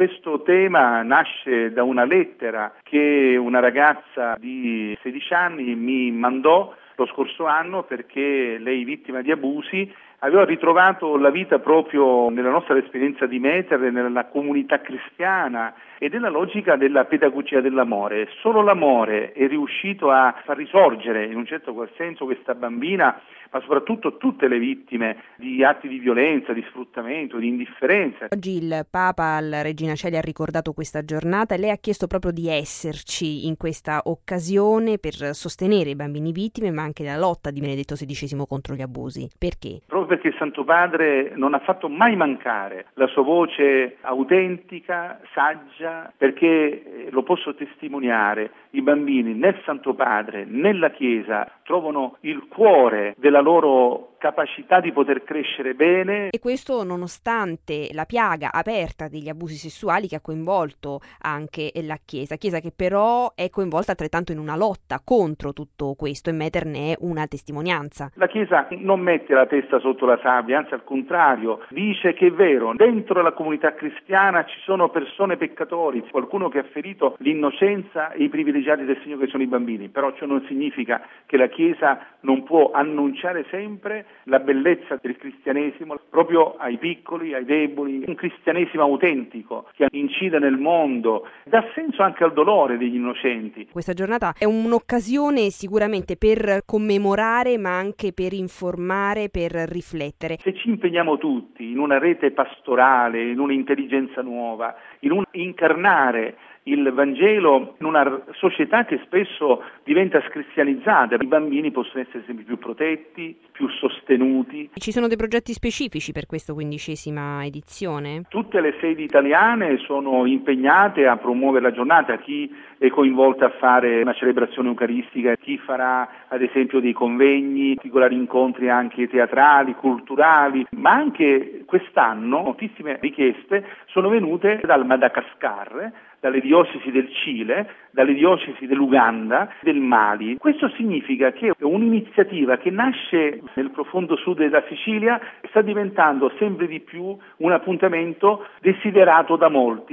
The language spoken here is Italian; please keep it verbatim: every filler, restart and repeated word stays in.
Questo tema nasce da una lettera che una ragazza di sedici anni mi mandò lo scorso anno perché lei, vittima di abusi, aveva ritrovato la vita proprio nella nostra esperienza di Meter, nella comunità cristiana e nella logica della pedagogia dell'amore. Solo l'amore è riuscito a far risorgere in un certo qual senso questa bambina, ma soprattutto tutte le vittime di atti di violenza, di sfruttamento, di indifferenza. Oggi il Papa alla Regina Coeli ha ricordato questa giornata e lei ha chiesto proprio di esserci in questa occasione per sostenere i bambini vittime, ma anche la lotta di Benedetto sedicesimo contro gli abusi. Perché? Proprio perché il Santo Padre non ha fatto mai mancare la sua voce autentica, saggia, perché lo posso testimoniare, i bambini nel Santo Padre, nella Chiesa, trovano il cuore della loro capacità di poter crescere bene. E questo nonostante la piaga aperta degli abusi sessuali che ha coinvolto anche la Chiesa, Chiesa che però è coinvolta altrettanto in una lotta contro tutto questo, e Meter ne è una testimonianza. La Chiesa non mette la testa sotto la sabbia, anzi al contrario, dice che è vero, dentro la comunità cristiana ci sono persone peccatori, qualcuno che ha ferito l'innocenza e i privilegiati del Signore che sono i bambini, però ciò non significa che la Chiesa non può annunciare sempre la bellezza del cristianesimo proprio ai piccoli, ai deboli, un cristianesimo autentico che incide nel mondo, dà senso anche al dolore degli innocenti. Questa giornata è un'occasione sicuramente per commemorare, ma anche per informare, per riflettere. Se ci impegniamo tutti in una rete pastorale, in un'intelligenza nuova, in un incarnare il Vangelo in una società che spesso diventa scristianizzata, i bambini possono essere sempre più protetti, più sostenuti. Ci sono dei progetti specifici per questa quindicesima edizione? Tutte le sedi italiane sono impegnate a promuovere la giornata, chi è coinvolto a fare una celebrazione eucaristica, chi farà ad esempio dei convegni, particolari incontri anche teatrali, culturali, ma anche quest'anno moltissime richieste sono venute dal Madagascar, dalle diocesi del Cile, dalle diocesi dell'Uganda, del Mali. Questo significa che un'iniziativa che nasce nel profondo sud della Sicilia sta diventando sempre di più un appuntamento desiderato da molti.